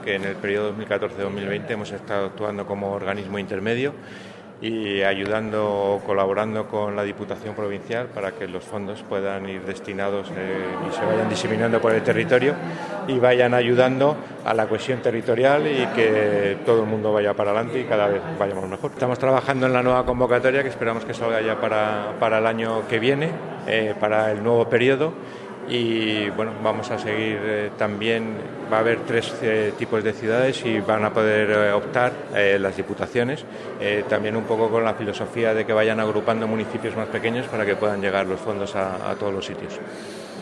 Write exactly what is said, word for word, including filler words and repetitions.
Que en el periodo dos mil catorce dos mil veinte hemos estado actuando como organismo intermedio y ayudando o colaborando con la Diputación Provincial para que los fondos puedan ir destinados eh, y se vayan diseminando por el territorio y vayan ayudando a la cohesión territorial y que todo el mundo vaya para adelante y cada vez vayamos mejor. Estamos trabajando en la nueva convocatoria que esperamos que salga ya para, para el año que viene, eh, para el nuevo periodo. Y bueno, vamos a seguir eh, también, va a haber tres eh, tipos de ciudades y van a poder eh, optar eh, las diputaciones, eh, también un poco con la filosofía de que vayan agrupando municipios más pequeños para que puedan llegar los fondos a, a todos los sitios.